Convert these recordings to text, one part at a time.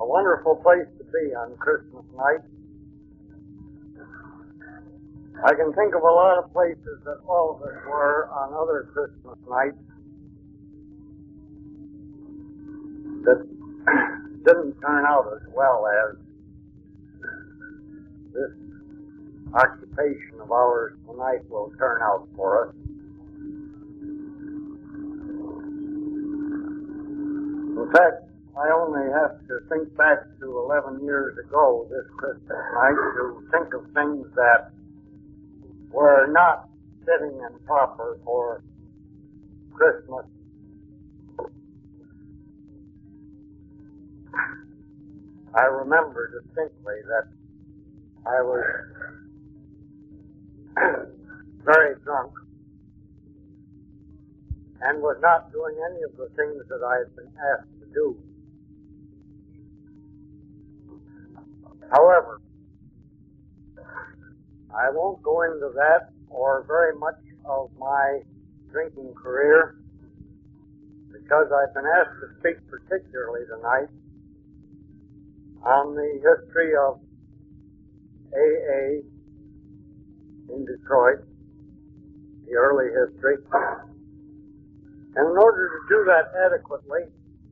wonderful place to be on Christmas night. I can think of a lot of places that all of us were on other Christmas nights that didn't turn out as well as this occupation of ours tonight will turn out for us. In fact, I only have to think back to 11 years ago this Christmas night to think of things that were not fitting and proper for Christmas. I remember distinctly that I was very drunk and was not doing any of the things that I had been asked to do. However, I won't go into that or very much of my drinking career because I've been asked to speak particularly tonight on the history of AA in Detroit, the early history. And in order to do that adequately,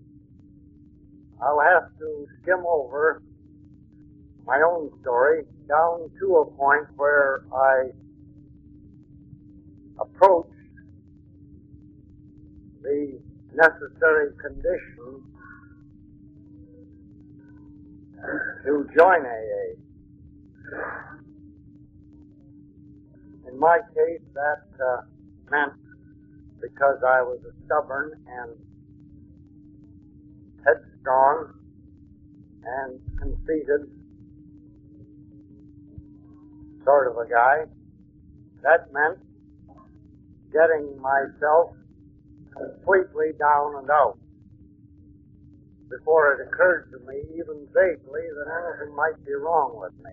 I'll have to skim over my own story down to a point where I approached the necessary conditions to join AA. In my case, that meant, because I was a stubborn and headstrong and conceited sort of a guy, that meant getting myself completely down and out before it occurred to me, even vaguely, that anything might be wrong with me.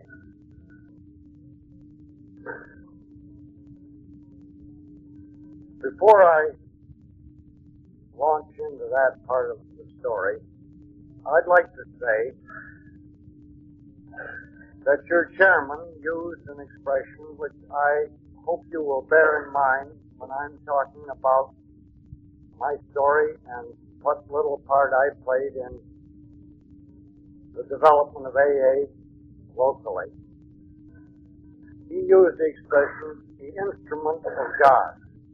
Before I launch into that part of the story, I'd like to say that your chairman used an expression which I hope you will bear in mind when I'm talking about my story and what little part I played in the development of AA locally. He used the expression, the instrument of God.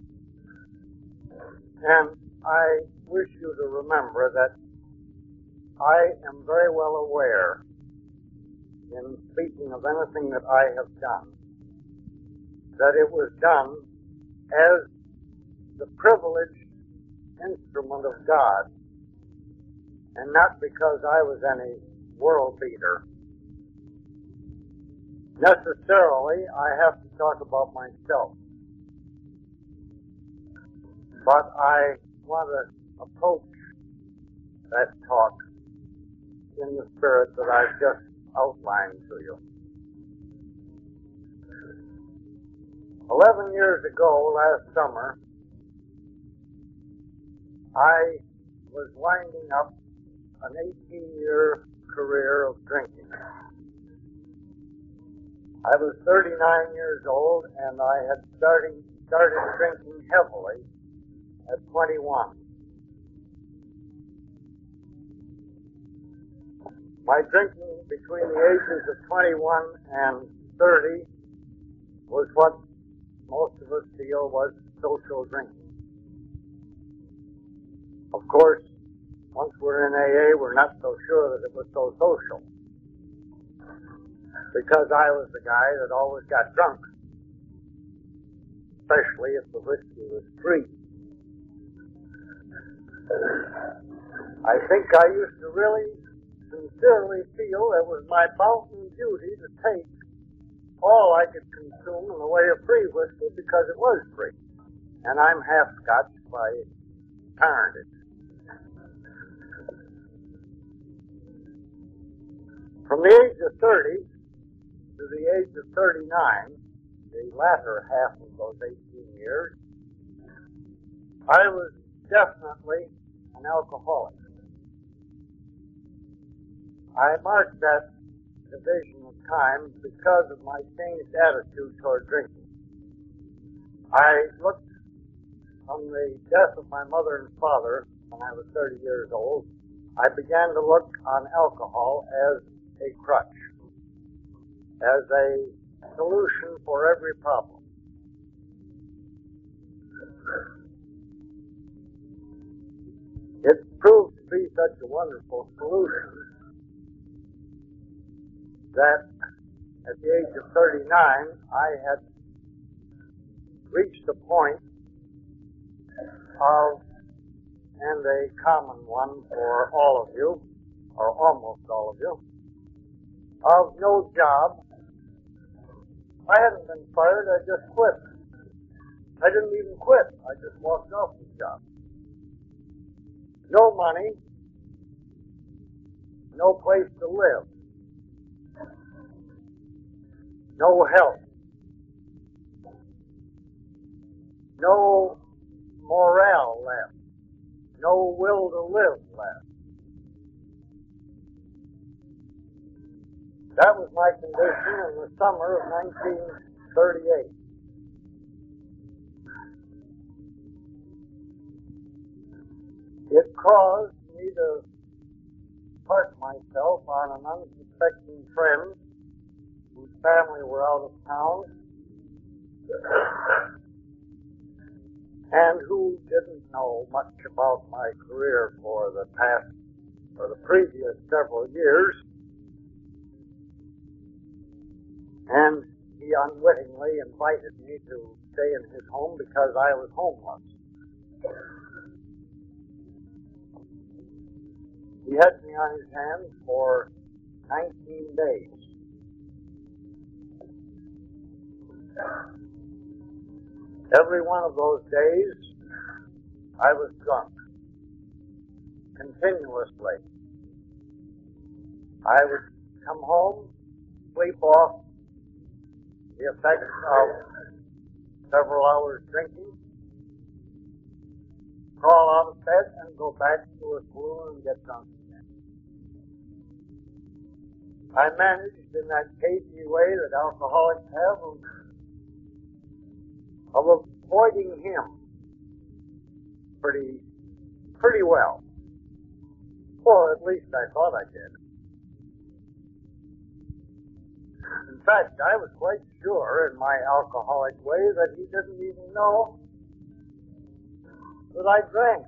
And I wish you to remember that I am very well aware, in speaking of anything that I have done, that it was done as the privileged instrument of God, and not because I was any world beater. Necessarily, I have to talk about myself. But I want to approach that talk in the spirit that I've just outlined to you. 11 years ago, last summer, I was winding up an 18-year career of drinking. I was 39 years old, and I had started drinking heavily at 21. My drinking between the ages of 21 and 30 was what most of us feel was social drinking. Of course, once we're in AA, we're not so sure that it was so social, because I was the guy that always got drunk, especially if the whiskey was free. I think I used to really sincerely feel it was my bounden duty to take all I could consume in the way of free whiskey because it was free. And I'm half Scotch by parentage. From the age of 30 to the age of 39, the latter half of those 18 years, I was definitely an alcoholic. I marked that division of time because of my changed attitude toward drinking. I looked on the death of my mother and father when I was 30 years old. I began to look on alcohol as a crutch, as a solution for every problem. It proved to be such a wonderful solution that at the age of 39, I had reached a point of, and a common one for all of you, or almost all of you, of no job. I hadn't been fired, I just quit. I didn't even quit, I just walked off the job. No money, no place to live, no help, no morale left, no will to live left. That was my condition in the summer of 1938. It caused me to park myself on an unsuspecting friend whose family were out of town and who didn't know much about my career for the previous several years. And he unwittingly invited me to stay in his home because I was homeless. He had me on his hands for 19 days. Every one of those days, I was drunk, continuously. I would come home, sleep off the effects of several hours drinking, crawl out of bed and go back to a saloon and get drunk again. I managed in that cagey way that alcoholics have of avoiding him pretty well. Or at least I thought I did. In fact, I was quite sure in my alcoholic way that he didn't even know that I drank.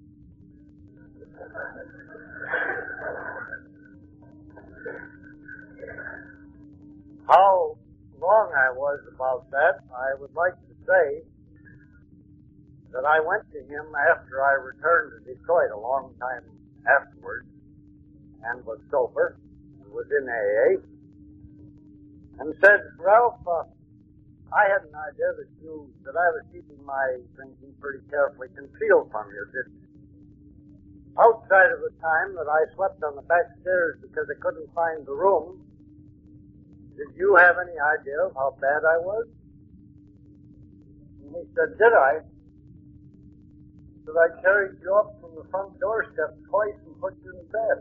How wrong I was about that, I would like to say that I went to him after I returned to Detroit a long time afterwards and was sober and was in AA and said, "Ralph, I had an idea that I was keeping my drinking pretty carefully concealed from you, didn't you? Outside of the time that I slept on the back stairs because I couldn't find the room, did you have any idea of how bad I was?" And he said, "Did I? That I carried you up from the front doorstep twice and put you in bed.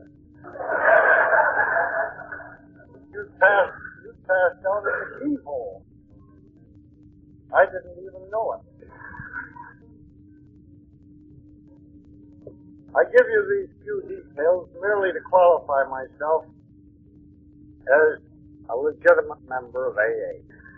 You passed out at the keyhole. I didn't even know it." I give you these few details merely to qualify myself as a legitimate member of AA.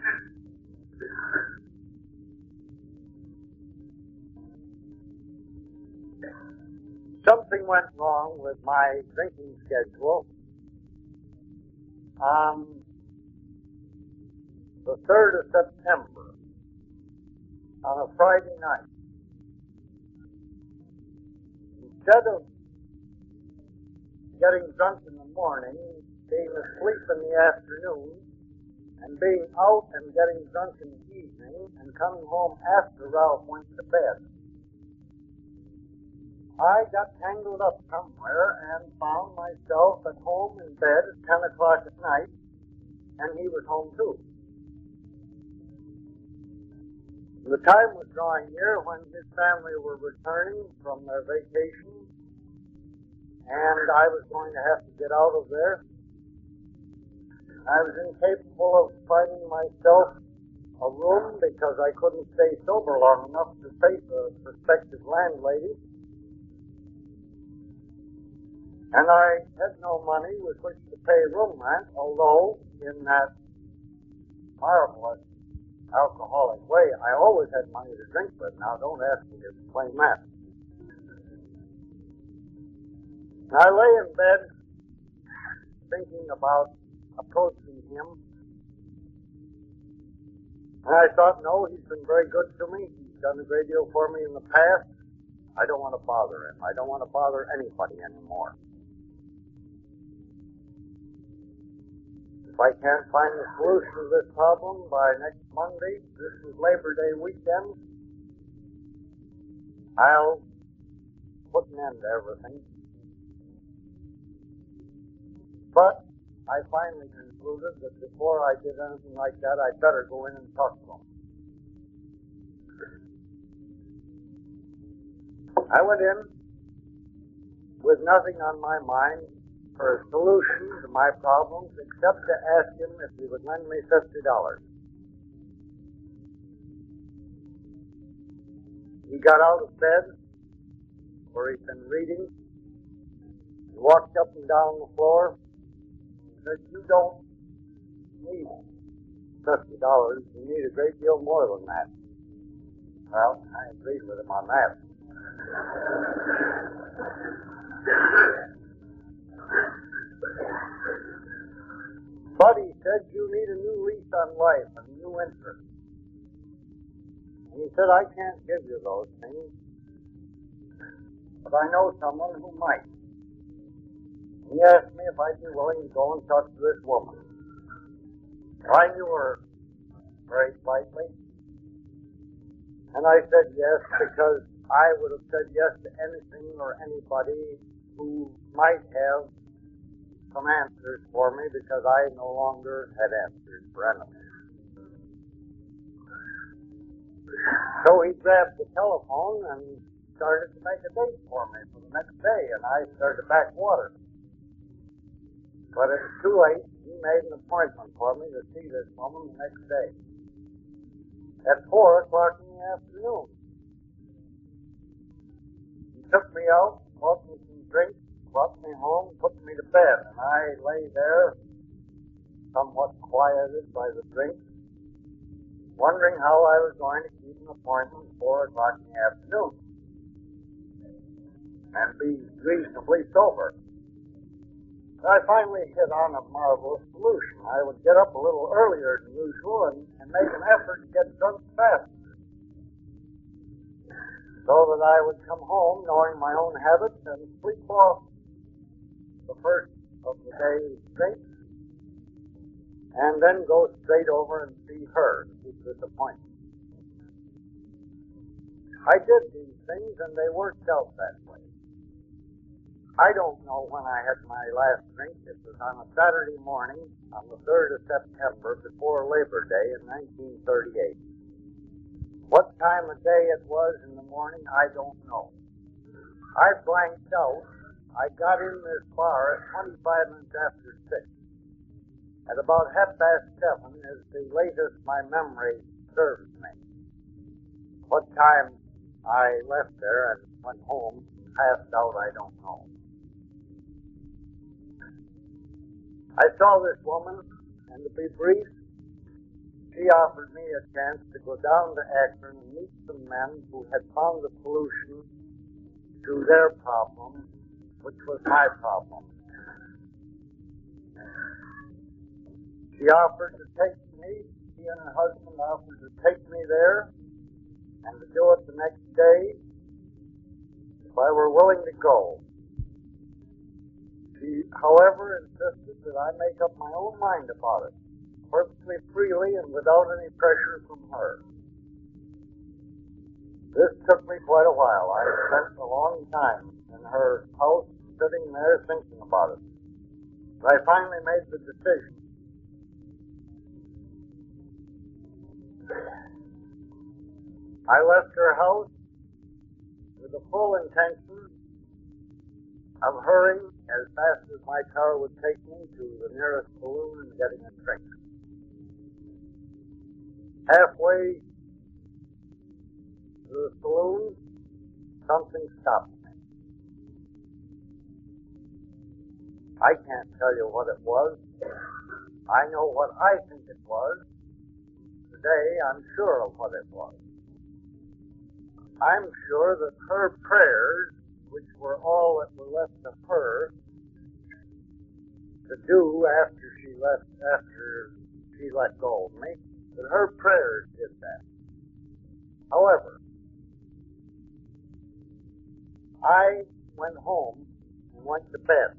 Something went wrong with my drinking schedule on the 3rd of September, on a Friday night. Instead of getting drunk in the morning, being asleep in the afternoon, and being out and getting drunk in the evening, and coming home after Ralph went to bed, I got tangled up somewhere and found myself at home in bed at 10 o'clock at night, and he was home too. The time was drawing near when his family were returning from their vacation, and I was going to have to get out of there. I was incapable of finding myself a room because I couldn't stay sober long enough to face a prospective landlady. And I had no money with which to pay room rent, although in that marvelous alcoholic way, I always had money to drink with. Now, don't ask me to explain that. I lay in bed thinking about approaching him. And I thought, no, he's been very good to me. He's done a great deal for me in the past. I don't want to bother him. I don't want to bother anybody anymore. If I can't find the solution to this problem by next Monday, this is Labor Day weekend, I'll put an end to everything. But I finally concluded that before I did anything like that, I'd better go in and talk to him. I went in with nothing on my mind for a solution to my problems except to ask him if he would lend me $50. He got out of bed where he'd been reading. He walked up and down the floor and said, "You don't need $50. You need a great deal more than that." Well, I agreed with him on that. But he said, "You need a new lease on life, a new interest." And he said, "I can't give you those things, but I know someone who might." He asked me if I'd be willing to go and talk to this woman. I knew her very slightly, and I said yes because I would have said yes to anything or anybody who might have some answers for me because I no longer had answers for anything. So he grabbed the telephone and started to make a date for me for the next day, and I started to back water. But it was too late. He made an appointment for me to see this woman the next day at 4 o'clock in the afternoon. He took me out, bought me some drinks, brought me home, put me to bed, and I lay there, somewhat quieted by the drink, wondering how I was going to keep an appointment at 4 o'clock in the afternoon and be reasonably sober. I finally hit on a marvelous solution. I would get up a little earlier than usual and make an effort to get drunk faster, so that I would come home knowing my own habits and sleep off the first of the day's drinks, and then go straight over and see her to keep this appointment. I did these things, and they worked out that way. I don't know when I had my last drink. It was on a Saturday morning on the 3rd of September before Labor Day in 1938. What time of day it was in the morning, I don't know. I blanked out. I got in this bar at 25 minutes after 6. At about 7:30 is the latest my memory serves me. What time I left there and went home, passed out, I don't know. I saw this woman, and to be brief, she offered me a chance to go down to Akron and meet some men who had found a solution to their problem, which was my problem. She offered to take me, she and her husband offered to take me there and to do it the next day if I were willing to go. She, however, insisted that I make up my own mind about it, perfectly freely and without any pressure from her. This took me quite a while. I spent a long time in her house sitting there thinking about it. But I finally made the decision. I left her house with the full intention of hurrying as fast as my car would take me to the nearest saloon and getting a drink. Halfway to the saloon, something stopped me. I can't tell you what it was. I know what I think it was. Today, I'm sure of what it was. I'm sure that her prayers, which were all that were left of her to do after she let go of me, that her prayers did that. However, I went home and went to bed.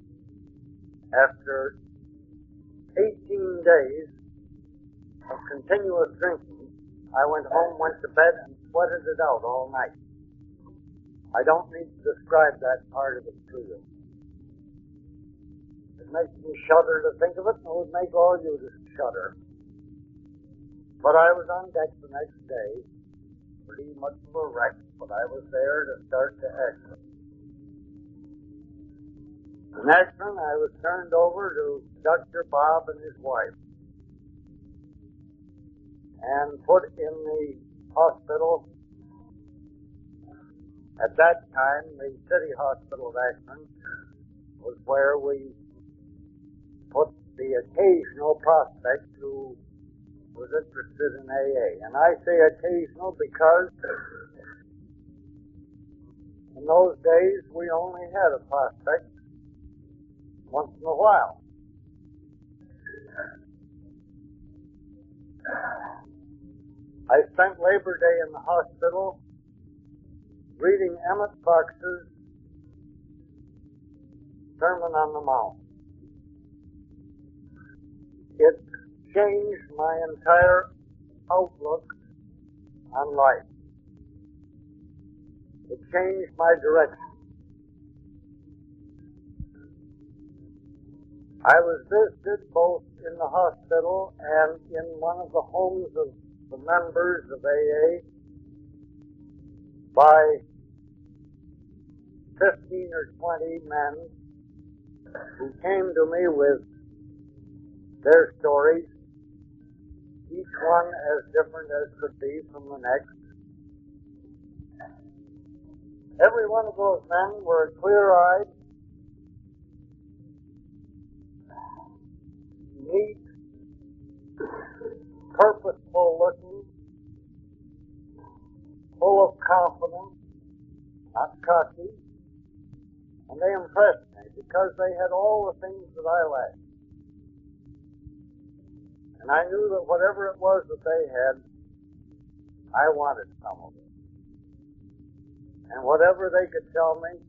After 18 days of continuous drinking, I went home, went to bed, and sweated it out all night. I don't need to describe that part of it to you. It makes me shudder to think of it, and it would make all you to shudder. But I was on deck the next day, pretty much of a wreck, but I was there to start the accident. In Akron, I was turned over to Dr. Bob and his wife and put in the hospital. At that time, the City Hospital of Akron was where we put the occasional prospect who was interested in AA. And I say occasional because in those days we only had a prospect once in a while. I spent Labor Day in the hospital reading Emmett Fox's Sermon on the Mount. It changed my entire outlook on life. It changed my direction. I was visited both in the hospital and in one of the homes of the members of AA by 15 or 20 men who came to me with their stories, each one as different as could be from the next. Every one of those men were clear-eyed, neat, purposeful-looking, full of confidence, not cocky, and they impressed me because they had all the things that I lacked. And I knew that whatever it was that they had, I wanted some of it. And whatever they could tell me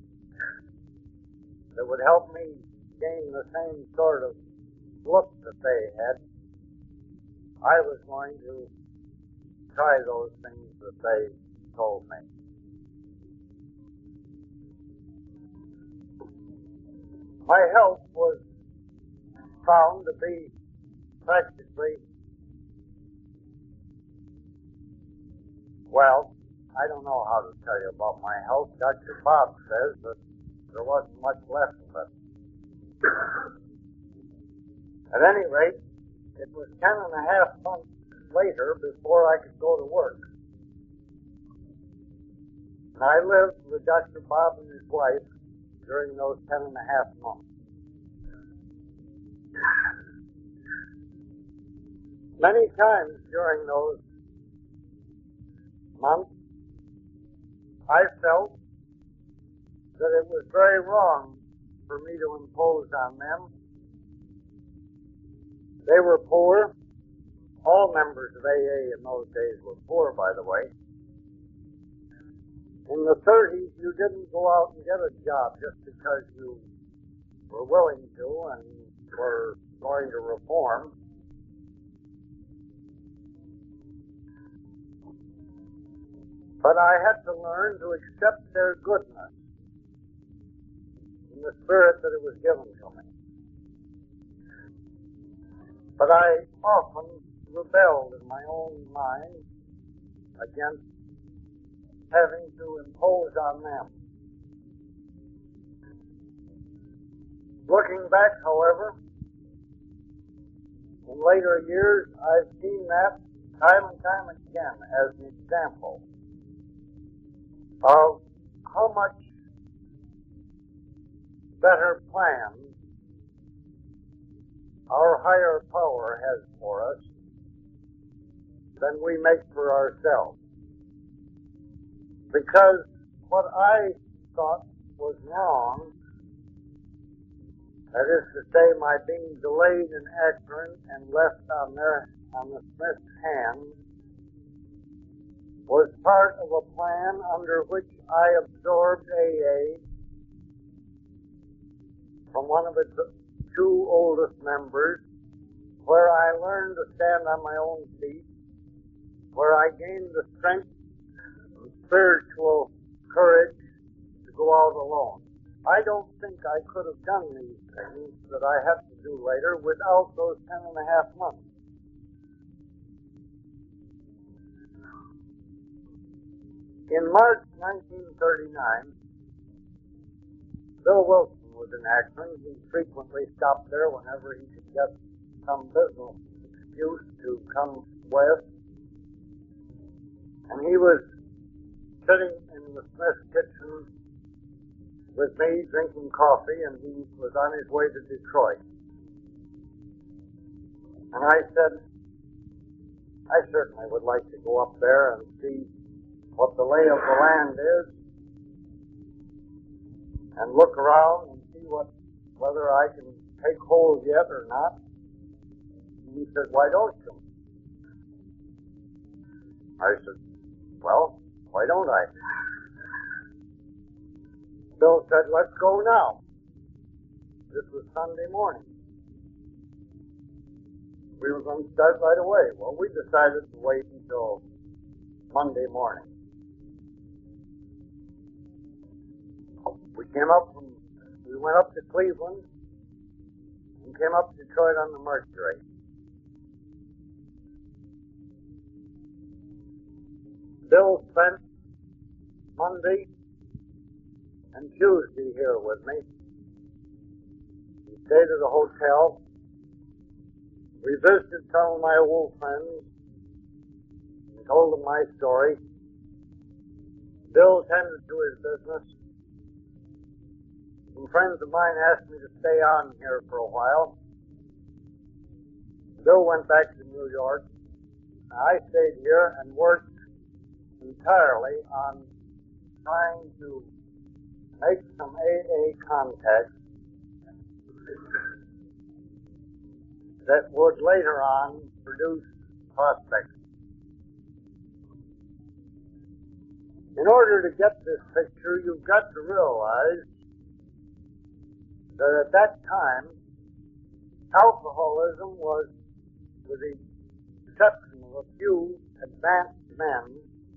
that would help me gain the same sort of look that they had, I was going to try those things that they told me. My health was found to be practically, well, I don't know how to tell you about my health. Dr. Bob says that there wasn't much left of it. At any rate, it was 10.5 months later before I could go to work. And I lived with Dr. Bob and his wife during those 10.5 months. Many times during those months, I felt that it was very wrong for me to impose on them. They were poor. All members of AA in those days were poor, by the way. In the 30s, you didn't go out and get a job just because you were willing to and were going to reform. But I had to learn to accept their goodness in the spirit that it was given to me. But I often rebelled in my own mind against having to impose on them. Looking back, however, in later years, I've seen that time and time again as an example of how much better plans our higher power has for us than we make for ourselves. Because what I thought was wrong, that is to say, my being delayed in Akron and left on the Smiths' hands, was part of a plan under which I absorbed AA from one of its two oldest members, where I learned to stand on my own feet, where I gained the strength and spiritual courage to go out alone. I don't think I could have done these things that I had to do later without those 10.5 months. In March 1939, Bill Wilson was in Akron. He frequently stopped there whenever he could get some business excuse to come west. And he was sitting in the Smith kitchen with me drinking coffee, and he was on his way to Detroit. And I said, I certainly would like to go up there and see what the lay of the land is and look around and see whether I can take hold yet or not. And he said, why don't you? I said, well, why don't I? Bill said, let's go now. This was Sunday morning. We were going to start right away. Well, we decided to wait until Monday morning. We went up to Cleveland and came up to Detroit on the Mercury. Bill spent Monday and Tuesday here with me. We stayed at a hotel. We visited some of my old friends and told them my story. Bill tended to his business. Some friends of mine asked me to stay on here for a while. Bill went back to New York. I stayed here and worked entirely on trying to make some AA contacts that would later on produce prospects. In order to get this picture, you've got to realize that at that time, alcoholism was, with the exception of a few advanced men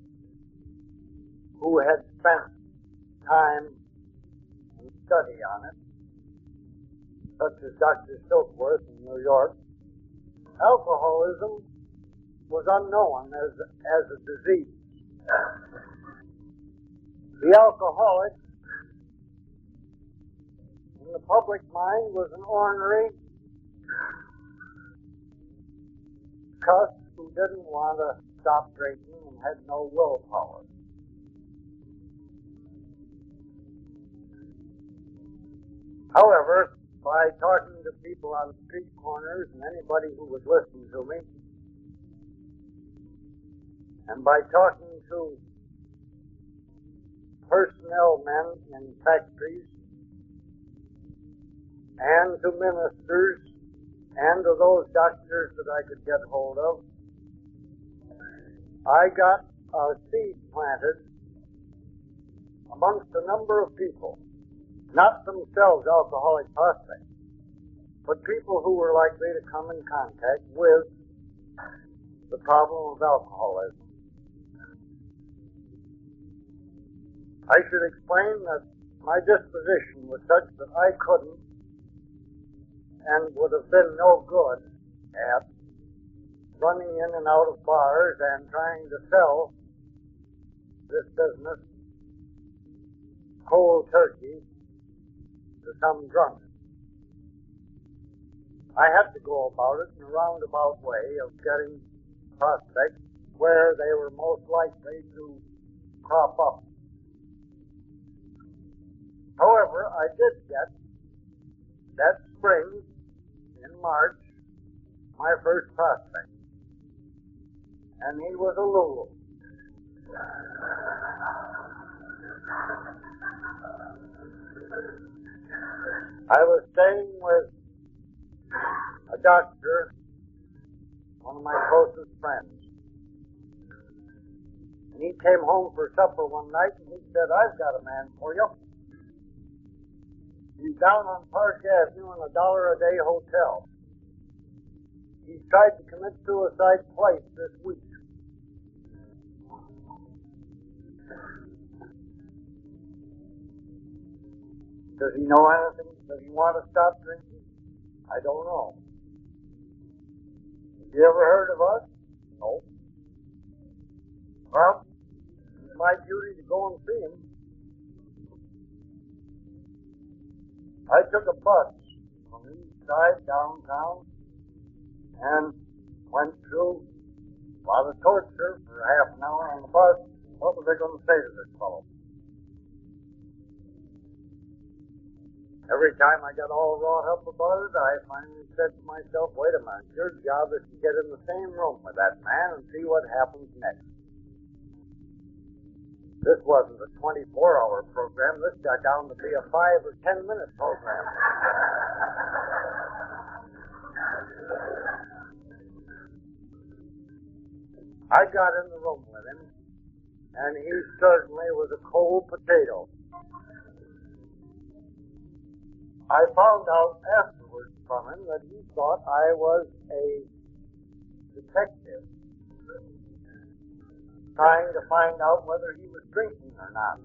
who had spent time and study on it, such as Dr. Silkworth in New York, alcoholism was unknown as a disease. The alcoholic in the public mind was an ornery cuss who didn't want to stop drinking and had no willpower. However, by talking to people on street corners and anybody who would listen to me, and by talking to personnel men in factories, and to ministers, and to those doctors that I could get hold of, I got a seed planted amongst a number of people, not themselves alcoholic prospects, but people who were likely to come in contact with the problem of alcoholism. I should explain that my disposition was such that I couldn't and would have been no good at running in and out of bars and trying to sell this business cold turkey to some drunk. I had to go about it in a roundabout way of getting prospects where they were most likely to crop up. However, I did get that spring, in March, my first prospect. And he was a Lulu. I was staying with a doctor, one of my closest friends. And he came home for supper one night and he said, "I've got a man for you. He's down on Park Avenue in $1 a day hotel. He's tried to commit suicide twice this week." Does he know anything? Does he want to stop drinking? I don't know. Have you ever heard of us? No. Well, it's my duty to go and see him. I took a bus from the east side downtown and went through a lot of torture for half an hour on the bus. What was I going to say to this fellow? Every time I got all wrought up about it, I finally said to myself, wait a minute, your job is to get in the same room with that man and see what happens next. This wasn't a 24-hour program. This got down to be a 5 or 10-minute program. I got in the room with him, and he certainly was a cold potato. I found out afterwards from him that he thought I was a detective trying to find out whether he was drinking or not.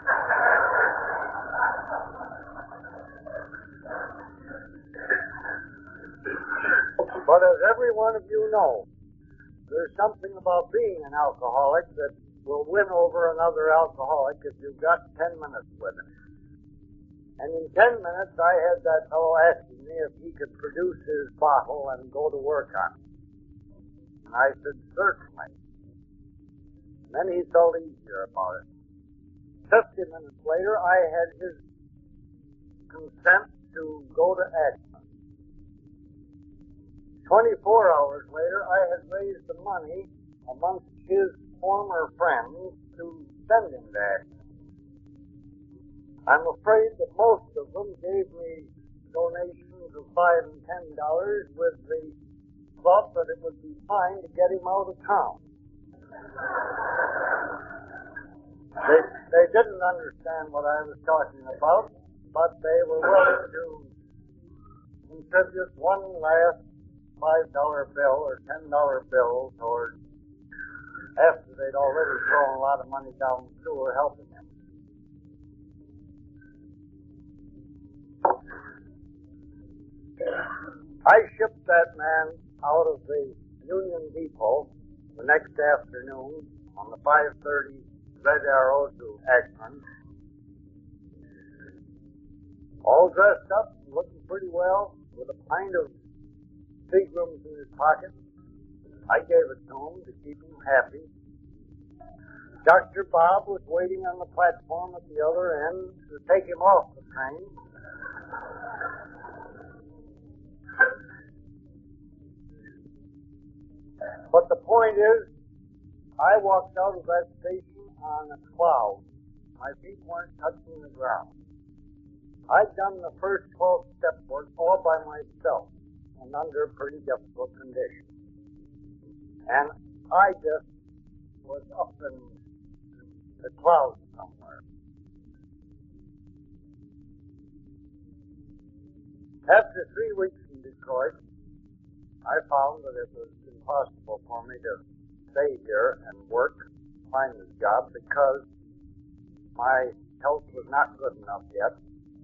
But as every one of you know, there's something about being an alcoholic that will win over another alcoholic if you've got 10 minutes with him. And in 10 minutes, I had that fellow asking me if he could produce his bottle and go to work on it. And I said, certainly. And then he felt easier about it. 50 minutes later, I had his consent to go to Akron. 24 hours later, I had raised the money amongst his former friends to send him to Akron. I'm afraid that most of them gave me donations of $5 and $10 with the thought that it would be fine to get him out of town. They didn't understand what I was talking about, but they were willing to contribute one last $5 bill or $10 bill toward, after they'd already thrown a lot of money down the sewer helping him. I shipped that man out of the Union Depot the next afternoon on the 5:30 Red Arrow to Akron, all dressed up, looking pretty well, with a pint of Seagram's in his pocket. I gave it to him to keep him happy. Dr. Bob was waiting on the platform at the other end to take him off the train. But the point is, I walked out of that station on a cloud. My feet weren't touching the ground. I'd done the first 12-step work all by myself and under pretty difficult conditions. And I just was up in the clouds somewhere. After 3 weeks in Detroit, I found that it was impossible for me to stay here and work, find a job, because my health was not good enough yet.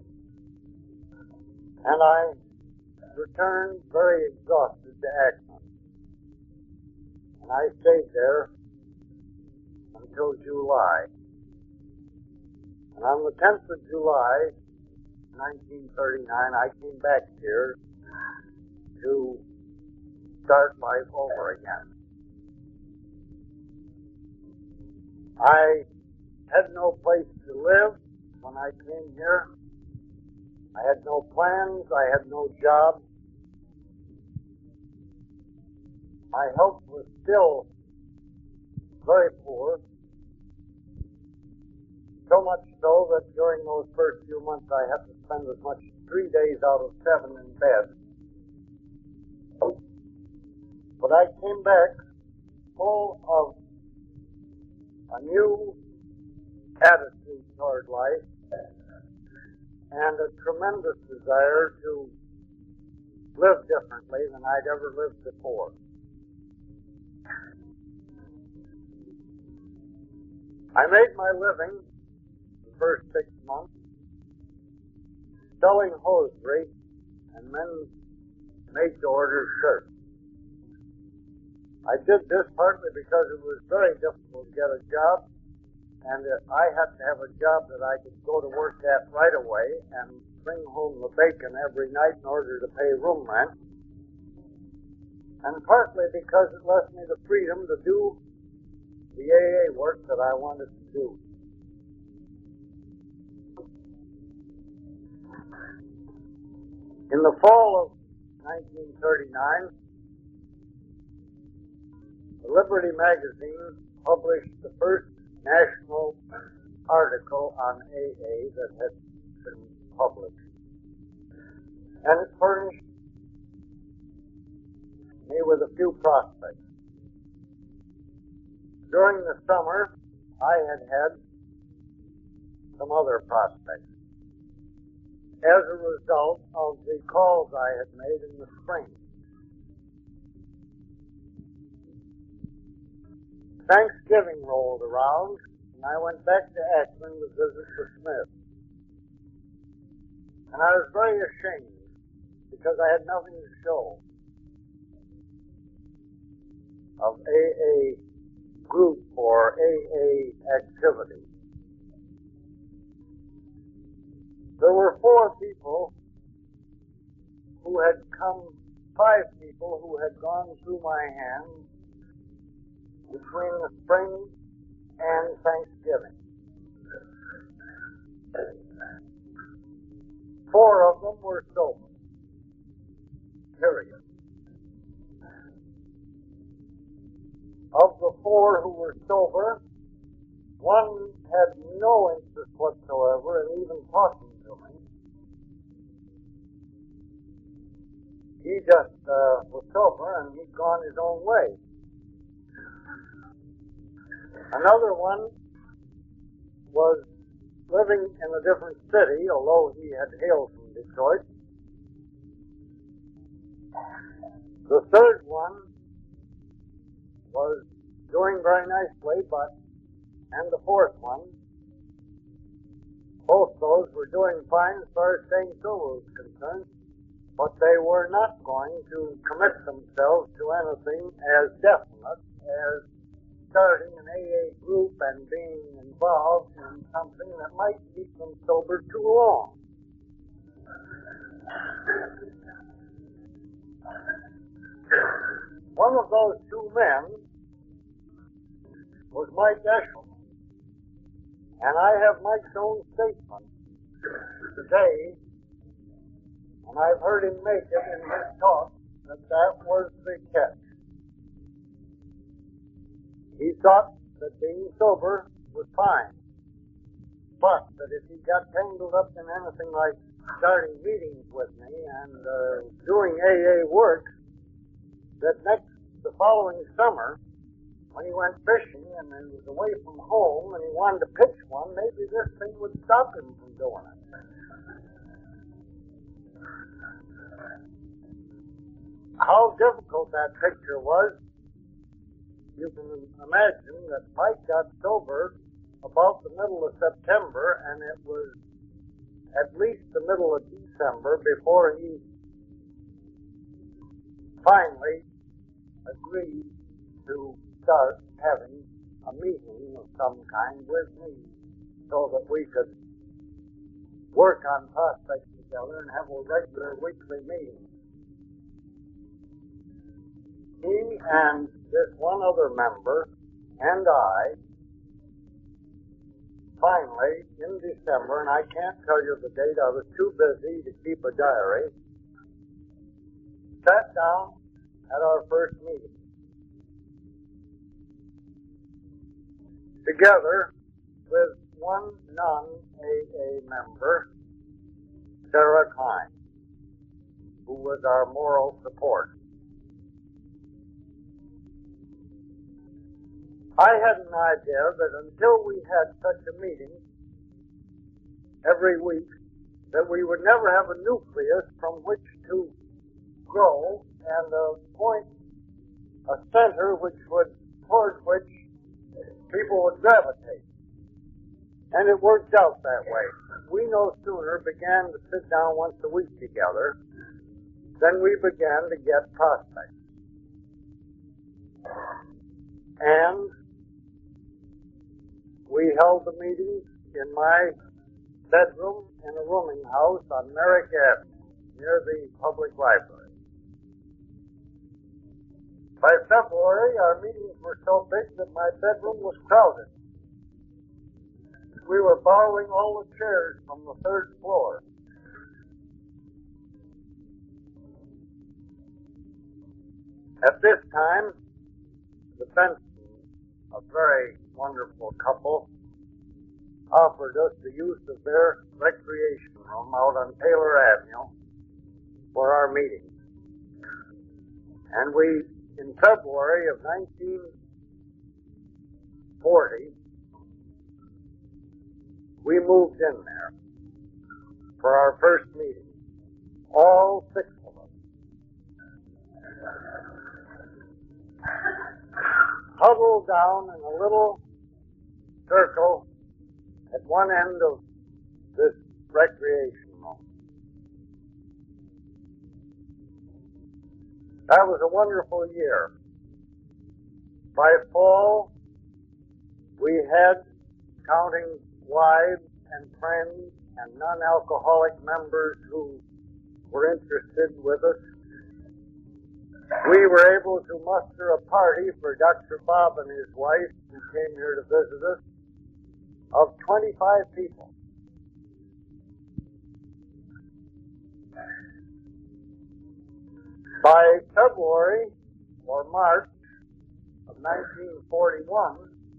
And I returned very exhausted to Akron. And I stayed there until July. And on the 10th of July, 1939, I came back here to start life over again. I had no place to live when I came here. I had no plans. I had no job. My health was still very poor. So much so that during those first few months I had to spend as much as 3 days out of 7 in bed. But I came back full of a new attitude toward life and a tremendous desire to live differently than I'd ever lived before. I made my living the first 6 months selling hosiery and men's made-to-order shirts. I did this partly because it was very difficult to get a job, and I had to have a job that I could go to work at right away and bring home the bacon every night in order to pay room rent, and partly because it left me the freedom to do the AA work that I wanted to do. In the fall of 1939, the Liberty magazine published the first national article on AA that had been published. And it furnished me with a few prospects. During the summer, I had some other prospects as a result of the calls I had made in the spring. Thanksgiving rolled around, and I went back to Akron to visit the Smiths. And I was very ashamed because I had nothing to show of AA group or AA activity. There were 4 people who had come, 5 people who had gone through my hands between the spring and Thanksgiving. 4 of them were sober. Period. Of the 4 who were sober, 1 had no interest whatsoever in even talking to me. He just was sober and he'd gone his own way. Another one was living in a different city, although he had hailed from Detroit. The third one was doing very nicely, and the 4th one, both those were doing fine as far as staying sober was concerned, but they were not going to commit themselves to anything as definite as starting an AA group and being involved in something that might keep them sober too long. One of those 2 men was Mike Eshelman. And I have Mike's own statement today, and I've heard him make it in his talk, that was the catch. He thought that being sober was fine, but that if he got tangled up in anything like starting meetings with me and doing AA work, that the following summer, when he went fishing and he was away from home and he wanted to pitch one, maybe this thing would stop him from doing it. How difficult that picture was, you can imagine that Mike got sober about the middle of September, and it was at least the middle of December before he finally agreed to start having a meeting of some kind with me so that we could work on prospects together and have a regular weekly meeting. he and this one other member and I finally, in December, and I can't tell you the date, I was too busy to keep a diary, sat down at our first meeting. Together with one non-AA member, Sarah Klein, who was our moral support. I had an idea that until we had such a meeting every week, that we would never have a nucleus from which to grow and a point, a center toward which people would gravitate. And it worked out that way. We no sooner began to sit down once a week together than we began to get prospects. And we held the meetings in my bedroom in a rooming house on Merrick Avenue, near the public library. By February, our meetings were so big that my bedroom was crowded. We were borrowing all the chairs from the third floor. At this time, the Bensons, a very wonderful couple, offered us the use of their recreation room out on Taylor Avenue for our meetings. And we, in February of 1940, we moved in there for our first meeting, all 6 of us. Huddled down in a little circle at one end of this recreation room. That was a wonderful year. By fall, we had, counting wives and friends and non-alcoholic members who were interested with us, we were able to muster a party for Dr. Bob and his wife, who came here to visit us, of 25 people. By February or March of 1941,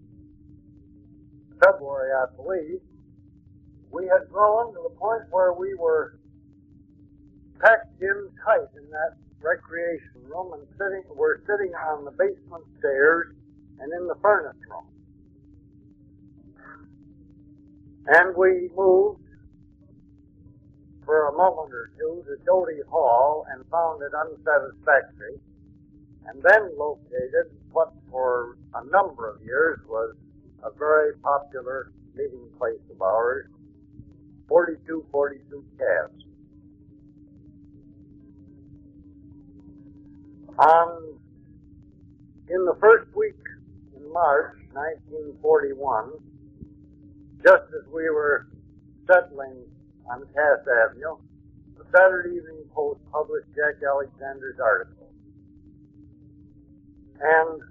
February I believe, we had grown to the point where we were packed in tight in that recreation room and we're sitting on the basement stairs and in the furnace room. And we moved for a moment or two to Doty Hall and found it unsatisfactory, and then located what for a number of years was a very popular meeting place of ours, 4242 Calves. In the first week in March 1941, just as we were settling on Cass Avenue, the Saturday Evening Post published Jack Alexander's article. And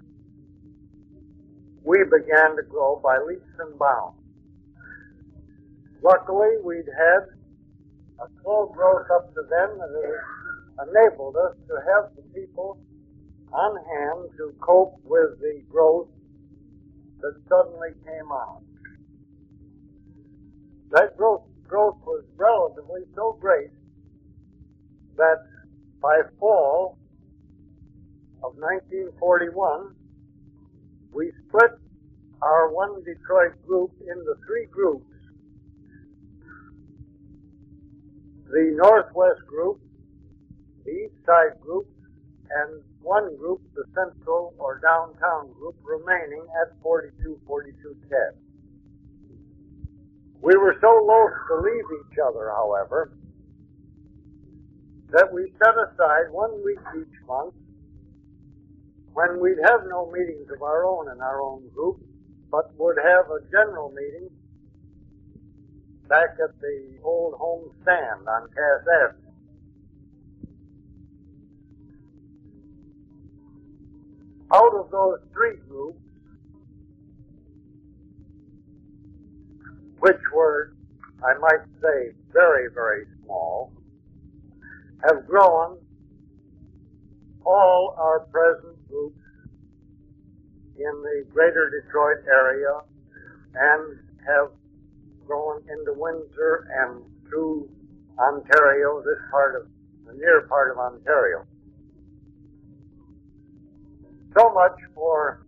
we began to grow by leaps and bounds. Luckily, we'd had a slow growth up to then that has enabled us to have the people on hand to cope with the growth that suddenly came on. That growth was relatively so great that by fall of 1941, we split our one Detroit group into 3 groups. The Northwest group, the East Side group, and one group, the Central or Downtown group, remaining at 4242 Cass. We were so loath to leave each other, however, that we set aside 1 week each month when we'd have no meetings of our own in our own group, but would have a general meeting back at the old home stand on Cass Avenue. Out of those three groups, which were, I might say, very, very small, have grown all our present groups in the greater Detroit area and have grown into Windsor and through Ontario, this part of the near part of Ontario. So much for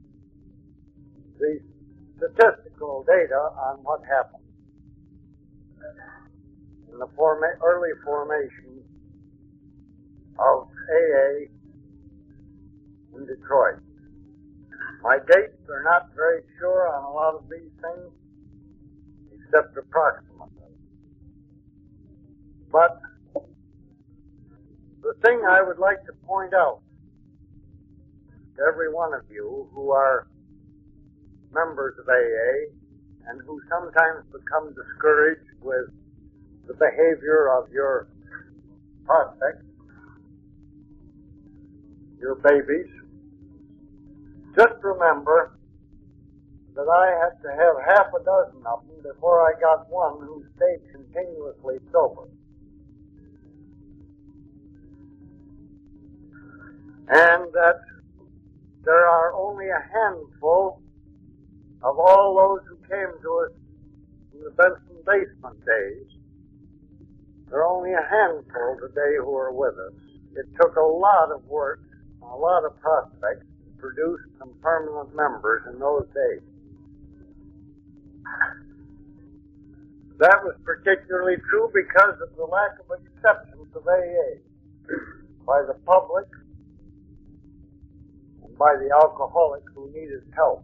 the statistical data on what happened in the early formation of AA in Detroit. My dates are not very sure on a lot of these things, except approximately. But the thing I would like to point out to every one of you who are members of AA and who sometimes become discouraged with the behavior of your prospects, your babies, just remember that I had to have half a dozen of them before I got one who stayed continuously sober. And that there are only a handful of all those who came to us in the Benson basement days. There are only a handful today who are with us. It took a lot of work, a lot of prospects to produce some permanent members in those days. That was particularly true because of the lack of acceptance of AA by the public and by the alcoholic who needed help.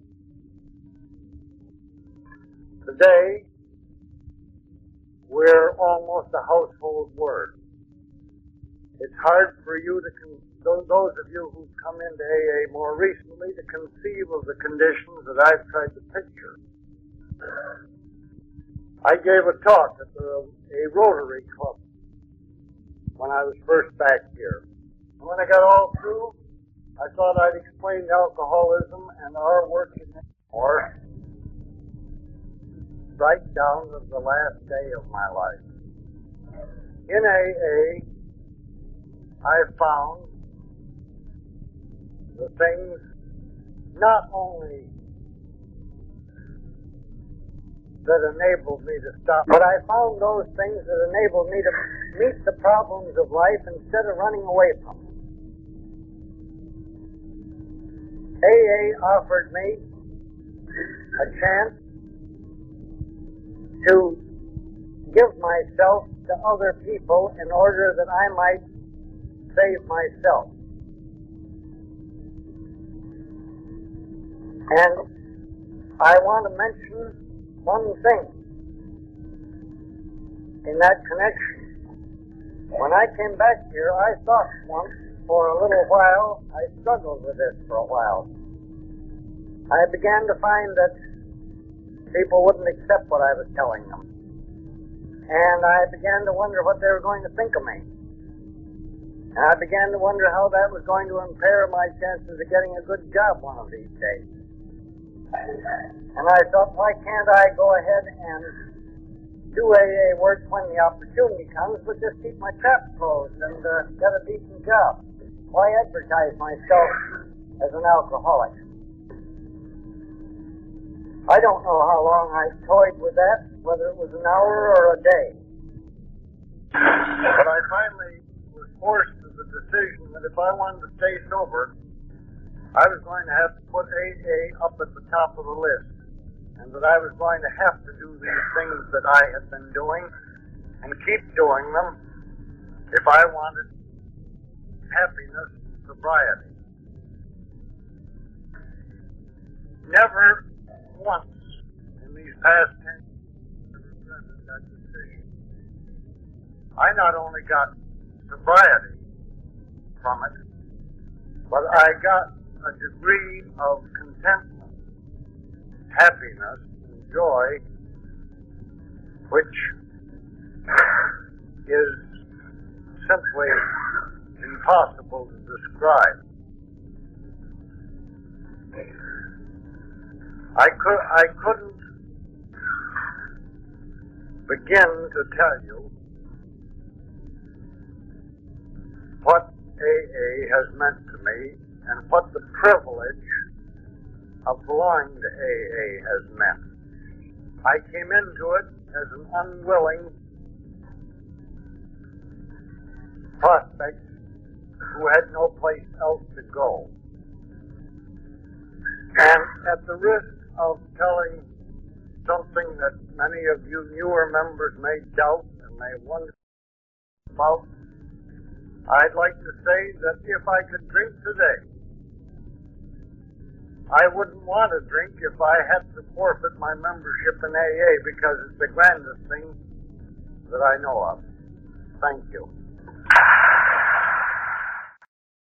Today, we're almost a household word. It's hard for you to, those of you who've come into AA more recently, to conceive of the conditions that I've tried to picture. I gave a talk at a Rotary Club when I was first back here. And when I got all through, I thought I'd explain alcoholism and our work in it more right down to the last day of my life. In AA, I found the things not only that enabled me to stop, but I found those things that enabled me to meet the problems of life instead of running away from them. AA offered me a chance to give myself to other people in order that I might save myself. And I want to mention one thing in that connection. When I came back here, I thought once, for a little while, I struggled with this for a while. I began to find that people wouldn't accept what I was telling them. And I began to wonder what they were going to think of me. And I began to wonder how that was going to impair my chances of getting a good job one of these days. And I thought, why can't I go ahead and do AA work when the opportunity comes, but just keep my trap closed and get a decent job? Why advertise myself as an alcoholic? I don't know how long I toyed with that, whether it was an hour or a day. But I finally was forced to the decision that if I wanted to stay sober, I was going to have to put AA up at the top of the list, and that I was going to have to do these things that I had been doing and keep doing them if I wanted happiness and sobriety. Never once in these past 10 years have I regretted that decision. I not only got sobriety from it, but I got a degree of contentment, happiness, and joy, which is simply impossible to describe. I couldn't begin to tell you what AA has meant to me and what the privilege of belonging to AA has meant. I came into it as an unwilling prospect who had no place else to go. And at the risk of telling something that many of you newer members may doubt and may wonder about, I'd like to say that if I could drink today, I wouldn't want to drink if I had to forfeit my membership in AA, because it's the grandest thing that I know of. Thank you.